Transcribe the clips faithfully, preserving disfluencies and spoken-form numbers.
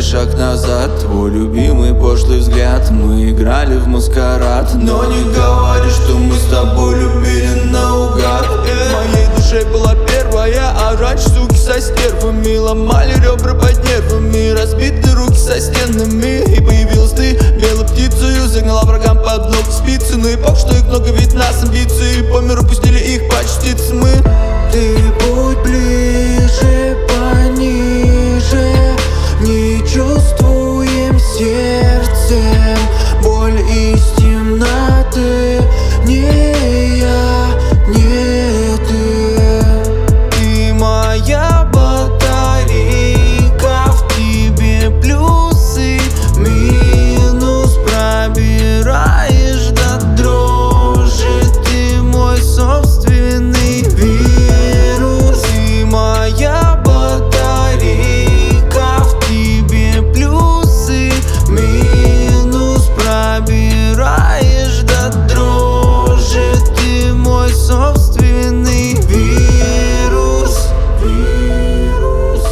шаг назад, твой любимый пошлый взгляд. Мы играли в маскарад, но не говори, что мы с тобой любили наугад. В моей душе была первая, а раньше суки со стервами ломали ребра под нервами, разбиты руки со стенами. И появилась ты белой птицею, загнала врагам под ног спицы. Ну и пох, что их много, ведь нас амбиции по миру пустили их по частице мы. Ты будь ближе, пониже, не чувствуем сердцем боль из темноты. Не я, не ты. Ты моя батарейка, в тебе плюсы, Минус пробираешь до дрожи. Ты мой собственный вирус. ты моя батарейка, В тебе плюсы, минус пробираешь до дрожи. Ты мой собственный вирус. Вирус.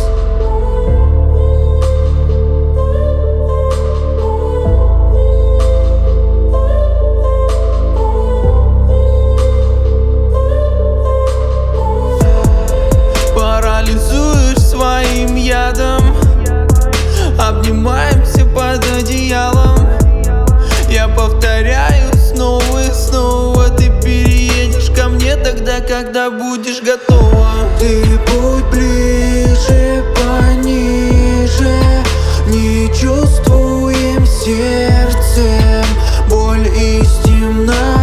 парализуешь своим ядом. Обнимаемся под одеялом. Я повторяю снова и снова. Ты переедешь ко мне тогда, когда будешь готова. Ты будь ближе, пониже, не чувствуем сердцем боль из темноты.